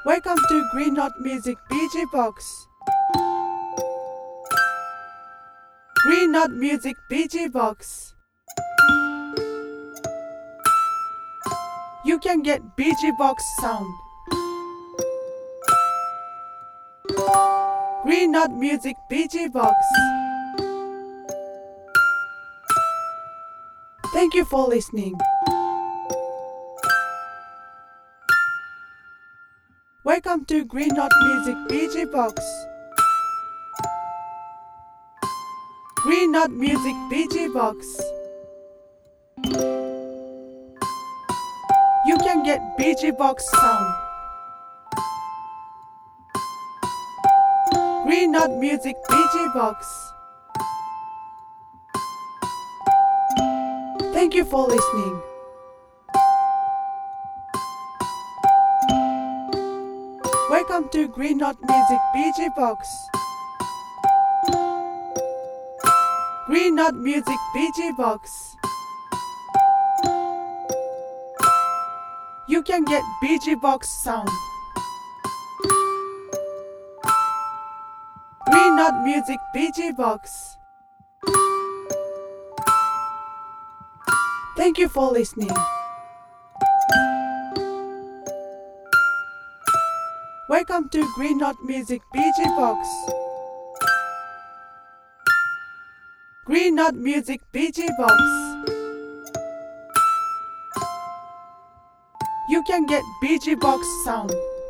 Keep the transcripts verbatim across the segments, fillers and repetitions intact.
Welcome to Green Note Music B G Box. Green Note Music B G Box. You can get B G Box sound. Green Note Music B G Box. Thank you for listening. Welcome to Green Note Music B G Box. Green Note Music B G Box. You can get B G Box sound. Green Note Music B G Box. Thank you for listening. Welcome to Green Note Music B G Box. Green Note Music B G Box. You can get B G Box sound. Green Note Music B G Box. Thank you for listening. Welcome to Green Note Music B G Box. Green Note Music B G Box. You can get B G Box sound.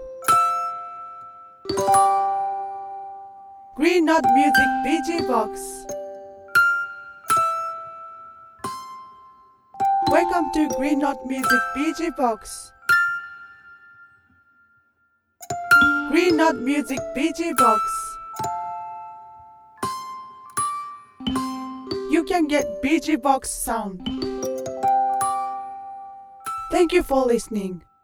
Green Note Music B G Box. Welcome to Green Note Music B G Box. Green Note Music B G Box. You can get B G Box sound. Thank you for listening.